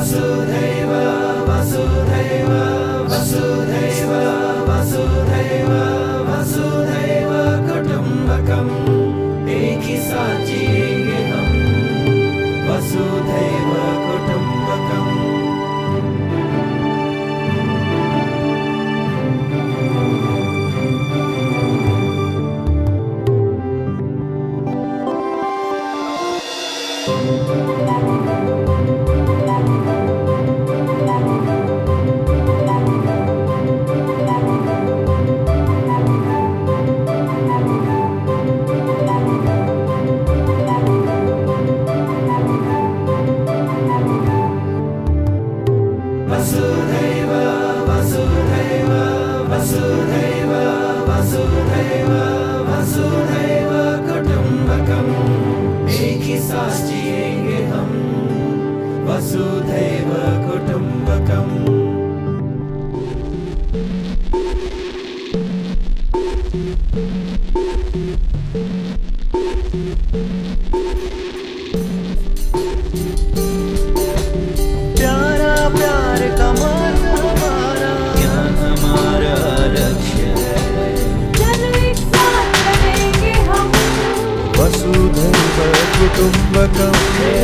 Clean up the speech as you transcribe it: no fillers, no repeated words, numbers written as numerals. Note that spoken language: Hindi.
वसुधैव वसुधैव वसुधैव वसुधैव वसुधैव कुटुम्बकम् एक ही साथ जिएंगे हम वसुधैव कुटुम्बकम्। वसुधैव वसुधैव वसुधैव वसुधैव वसुधैव कुटुम्बकम् एक ही साथ जिएंगे हम वसुधैव कुटुम्बकम्। प्यार का मार्ग हमारा, ज्ञान हमारा लक्ष्य है। चलो एक साथ रहेंगे हम वसुधैव कुटुम्बकम्।